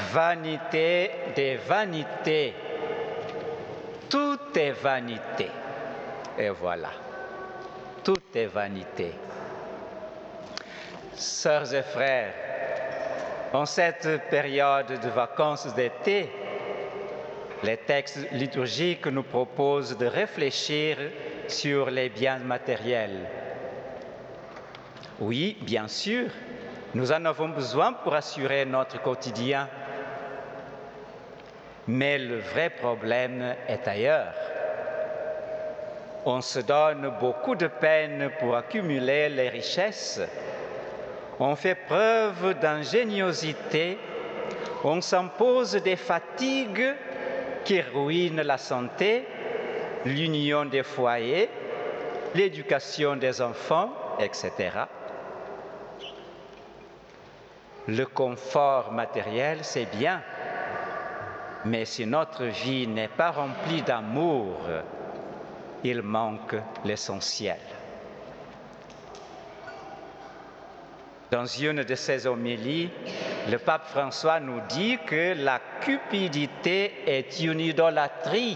Vanité des vanités. Tout est vanité. Et voilà, tout est vanité. Sœurs et frères, en cette période de vacances d'été, les textes liturgiques nous proposent de réfléchir sur les biens matériels. Oui, bien sûr, nous en avons besoin pour assurer notre quotidien. Mais le vrai problème est ailleurs. On se donne beaucoup de peine pour accumuler les richesses. On fait preuve d'ingéniosité. On s'impose des fatigues qui ruinent la santé, l'union des foyers, l'éducation des enfants, etc. Le confort matériel, c'est bien. Mais si notre vie n'est pas remplie d'amour, il manque l'essentiel. Dans une de ses homélies, le pape François nous dit que la cupidité est une idolâtrie.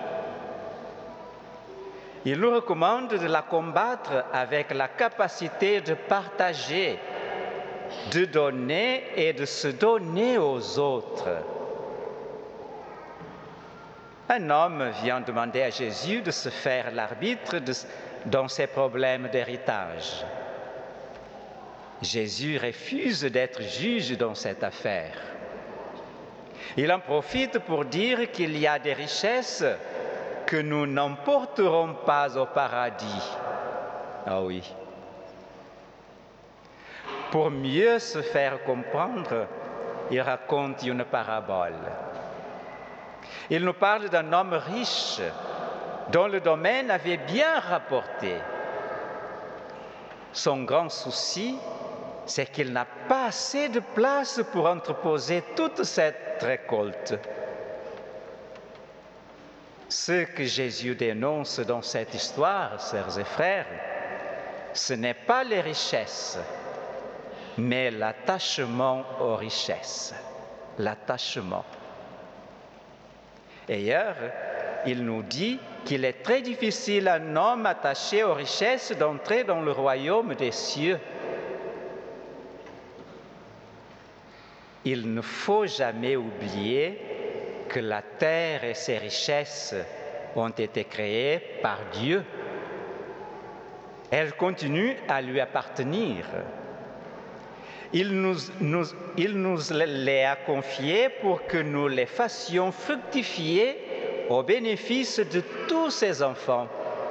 Il nous recommande de la combattre avec la capacité de partager, de donner et de se donner aux autres. Un homme vient demander à Jésus de se faire l'arbitre dans ses problèmes d'héritage. Jésus refuse d'être juge dans cette affaire. Il en profite pour dire qu'il y a des richesses que nous n'emporterons pas au paradis. Ah oui. Pour mieux se faire comprendre, il raconte une parabole. Il nous parle d'un homme riche dont le domaine avait bien rapporté. Son grand souci, c'est qu'il n'a pas assez de place pour entreposer toute cette récolte. Ce que Jésus dénonce dans cette histoire, sœurs et frères, ce n'est pas les richesses, mais l'attachement aux richesses. L'attachement. D'ailleurs, il nous dit qu'il est très difficile à un homme attaché aux richesses d'entrer dans le royaume des cieux. Il ne faut jamais oublier que la terre et ses richesses ont été créées par Dieu. Elles continuent à lui appartenir. Il nous les a confiées pour que nous les fassions fructifier au bénéfice de tous ses enfants.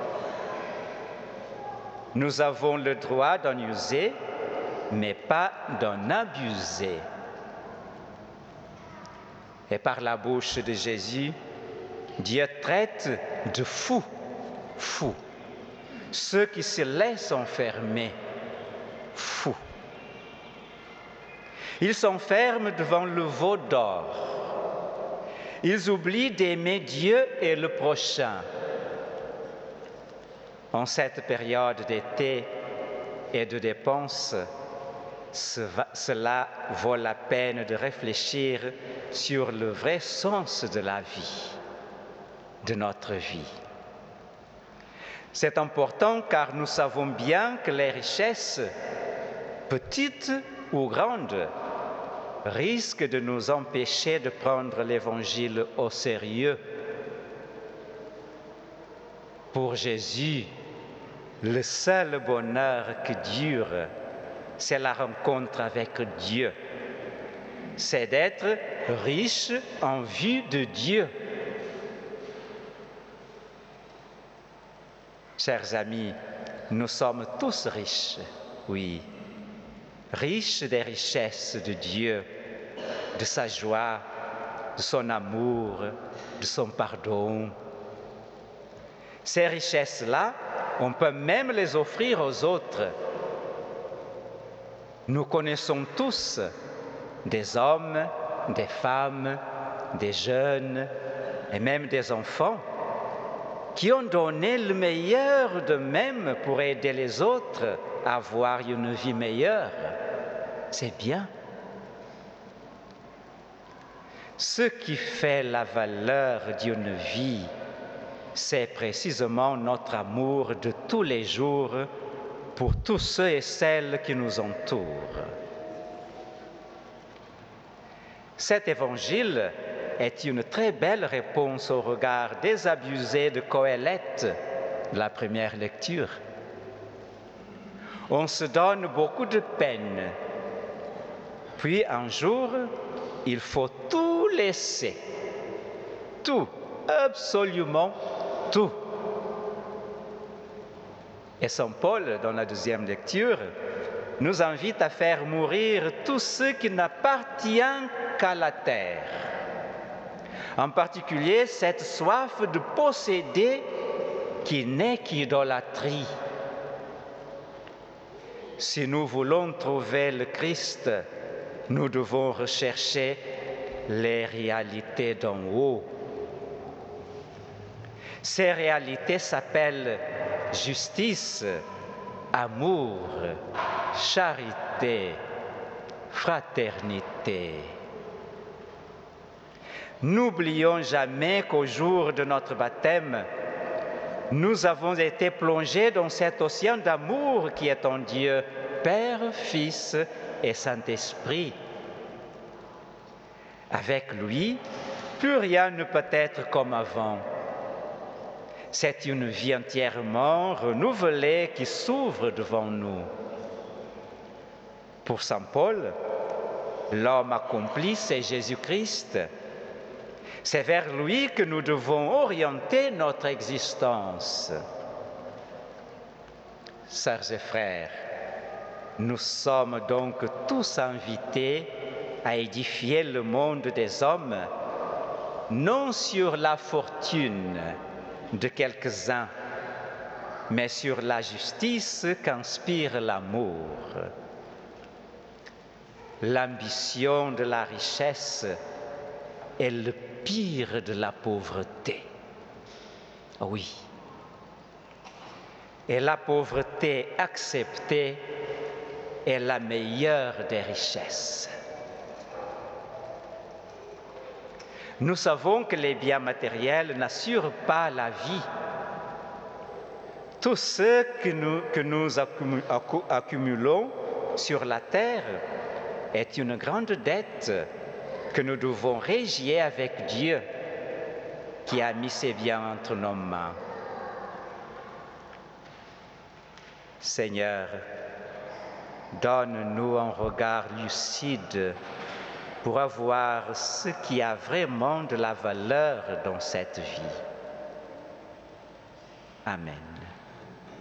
Nous avons le droit d'en user, mais pas d'en abuser. Et par la bouche de Jésus, Dieu traite de fous ceux qui se laissent enfermer, fous. Ils s'enferment devant le veau d'or. Ils oublient d'aimer Dieu et le prochain. En cette période d'été et de dépenses, cela vaut la peine de réfléchir sur le vrai sens de la vie, de notre vie. C'est important car nous savons bien que les richesses, petites ou grandes, risquent de nous empêcher de prendre l'Évangile au sérieux. Pour Jésus, le seul bonheur qui dure, c'est la rencontre avec Dieu. C'est d'être riche en vue de Dieu. Chers amis, nous sommes tous riches, oui. Riches des richesses de Dieu, de sa joie, de son amour, de son pardon. Ces richesses-là, on peut même les offrir aux autres. Nous connaissons tous des hommes, des femmes, des jeunes et même des enfants qui ont donné le meilleur d'eux-mêmes pour aider les autres à avoir une vie meilleure. C'est bien. Ce qui fait la valeur d'une vie, c'est précisément notre amour de tous les jours pour tous ceux et celles qui nous entourent. Cet évangile est une très belle réponse au regard désabusé de Qoheleth, la première lecture. On se donne beaucoup de peine, puis un jour, il faut tout laisser, tout, absolument tout. Et Saint Paul, dans la deuxième lecture, nous invite à faire mourir tout ce qui n'appartient qu'à la terre. En particulier, cette soif de posséder qui n'est qu'idolâtrie. Si nous voulons trouver le Christ, nous devons rechercher les réalités d'en haut. Ces réalités s'appellent justice, amour, charité, fraternité. N'oublions jamais qu'au jour de notre baptême, nous avons été plongés dans cet océan d'amour qui est en Dieu, Père, Fils et Saint-Esprit. Avec lui, plus rien ne peut être comme avant. C'est une vie entièrement renouvelée qui s'ouvre devant nous. Pour Saint Paul, l'homme accompli, c'est Jésus-Christ. C'est vers lui que nous devons orienter notre existence. Sœurs et frères, nous sommes donc tous invités à édifier le monde des hommes, non sur la fortune de quelques-uns, mais sur la justice qu'inspire l'amour. L'ambition de la richesse est le pire de la pauvreté. Oui. Et la pauvreté acceptée est la meilleure des richesses. Nous savons que les biens matériels n'assurent pas la vie. Tout ce que nous accumulons sur la terre est une grande dette que nous devons régler avec Dieu qui a mis ses biens entre nos mains. Seigneur, donne-nous un regard lucide pour avoir ce qui a vraiment de la valeur dans cette vie. Amen.